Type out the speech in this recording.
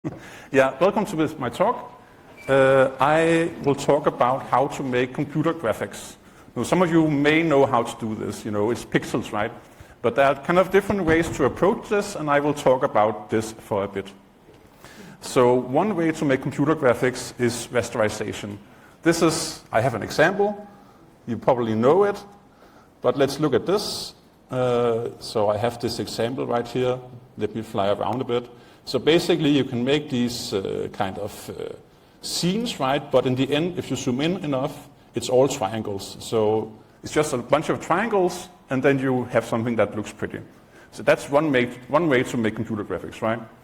Yeah, welcome to my talk. I will talk about how to make computer graphics. Now, some of you may know how to do this. You know, it's pixels, right? But there are kind of different ways to approach this, and I will talk about this for a bit. So one way to make computer graphics is rasterization. I have an example. You probably know it, but let's look at this. So I have this example right here. Let me fly around a bit. So basically, you can make these kind of scenes, right? But in the end, if you zoom in enough, it's all triangles. So it's just a bunch of triangles, and then you have something that looks pretty. So that's one way to make computer graphics, right?